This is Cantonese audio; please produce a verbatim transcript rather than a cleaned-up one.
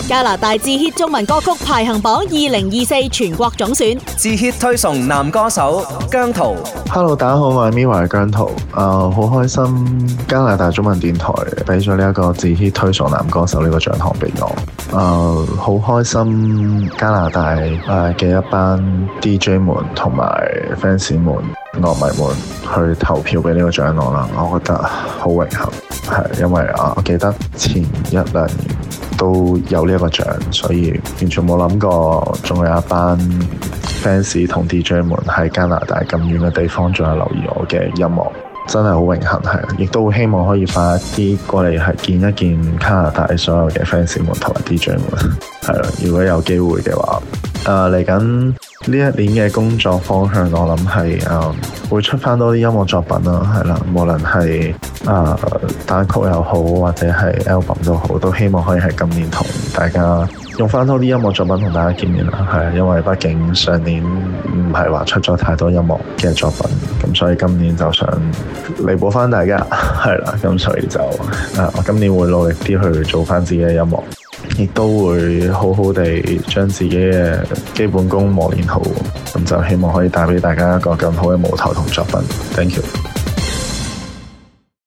加拿大至 hit 中文歌曲排行榜二零二四全國總選， 至 hit 推崇男歌手姜濤。 Hello， 大家好，我係 Mirror 姜濤。誒、呃，好開心加拿大中文電台俾咗呢一個至 hit 推崇男歌手呢個獎項俾我。誒、呃，好開心加拿大誒嘅一班 D J 們同埋 fans 們、樂迷們去投票俾呢個獎項啦，我覺得好榮幸。係因為啊，我記得前一兩年都有呢一個獎，所以完全冇諗過仲有一班 fans 同 D J 們喺加拿大咁遠嘅地方仲有留意我嘅音樂，真係好榮幸。係，亦都希望可以快一啲過嚟係見一見加拿大所有嘅 fans 們同埋 D J 們。係啦，如果有機會嘅話，誒嚟緊呢一年嘅工作方向，我諗係誒會出翻多啲音樂作品啦，係啦，無論係誒單曲又好，或者係 album 都好，都希望可以喺今年同大家用翻多啲音樂作品同大家見面啦。係，因為畢竟上年唔係話出咗太多音樂嘅作品，咁所以今年就想彌補翻大家，係啦，咁所以就誒我今年會努力啲去做翻自己嘅音樂，亦都會好好地將自己嘅基本功磨練好，咁就希望可以帶俾大家一個更好嘅舞台同作品。Thank you。